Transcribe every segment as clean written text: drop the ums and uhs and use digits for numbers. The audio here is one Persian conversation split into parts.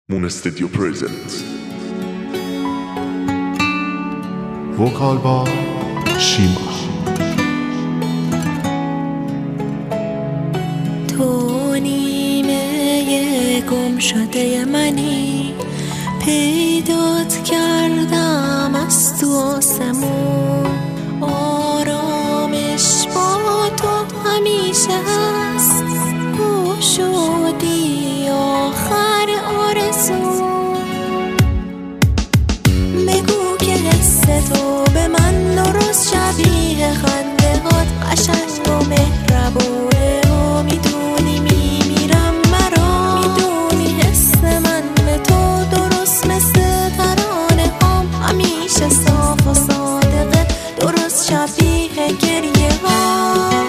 Moon Studio presents وکال با شیما. تو نیمه گم شده منی، پیدات کردم از تو آسمون. آرامش با تو همیشه هست، تو شدی آخر آرزو. بگو که حس تو به من درست شبیه خنده هات، قشنگ و مهربونه و میدونی میمیرم مرا. میدونی حس من به تو درست مثل ترانه هام، همیشه صاف و صادقه، درست شبیه گریه هام.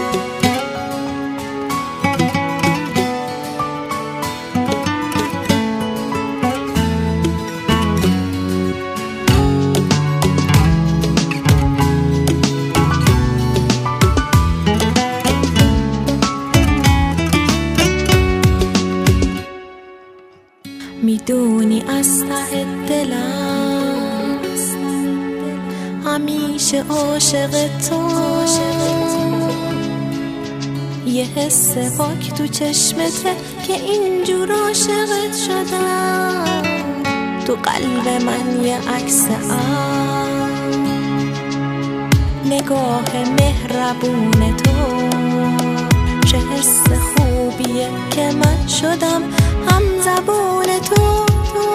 میدونی از ته دلم همیشه عاشق تو. یه حس پاک تو چشمته که اینجور عاشقت شدم. تو قلب من یه عکس نگاه مهربون تو. چه حس خوبیه که من شدم هم زبون تو.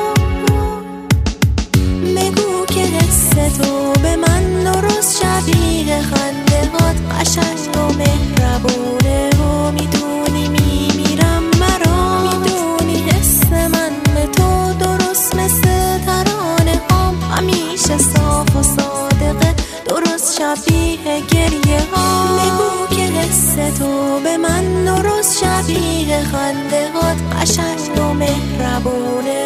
بگو که حس تو به من درست شبیه خنده هات، قشنگ و مهربونه و میدونی میمیرم مرا. میدونی حس من به تو درست مثل ترانه هام، همیشه صاف و صادقه، درست شبیه گریه هام. بگو که حس تو به من درست شبیه خنده هات، قشنگ و مهربونه